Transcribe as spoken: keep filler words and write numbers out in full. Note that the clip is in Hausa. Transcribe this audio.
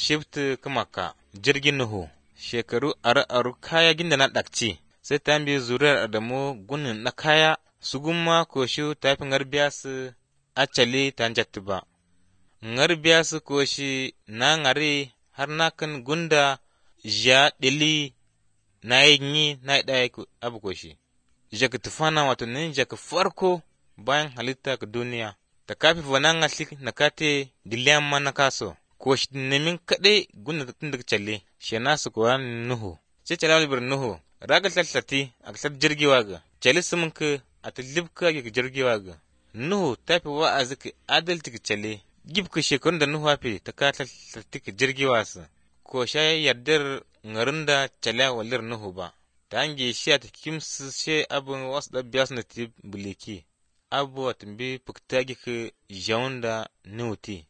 shifta kamaka jirgin Nuhu, shekaru aru-aru kaya ginda na ɗakci, sai ta bi zuriyar Adamu gunin na kaya, su gumma koshi ta fi ngarbiya su acali ta jattu ba. Ngarbiya su koshi na ngari har na kan gunda ja ɗili na yi na yi ɗaya abu koshi. Jaka tufana wato nin jaka farko bayan halitta ka duniya, ta kafi fana ngasli na kate diliyan ma na kaso. Ko shi nemin kaɗai gunda ta tun daga calle, shi na su kuwa Nuhu. Ce cala libar Nuhu, raga tlatlati a kasar jirgiwa ga, cali sumun ka a ta libka ga jirgiwa ga. Nuhu ta fi wa'azi ka adalci ka calle, gibka shekarun da Nuhu hafi ta ka tlatlati ka jirgiwa su. Ko sha yardar ngarin da cale walir Nuhu ba, ta hangi shi a ta kimsu she abin wasu ɗabbiya su na ti buliki. Abu a tumbi fukta gika jawon da Nuhu ti.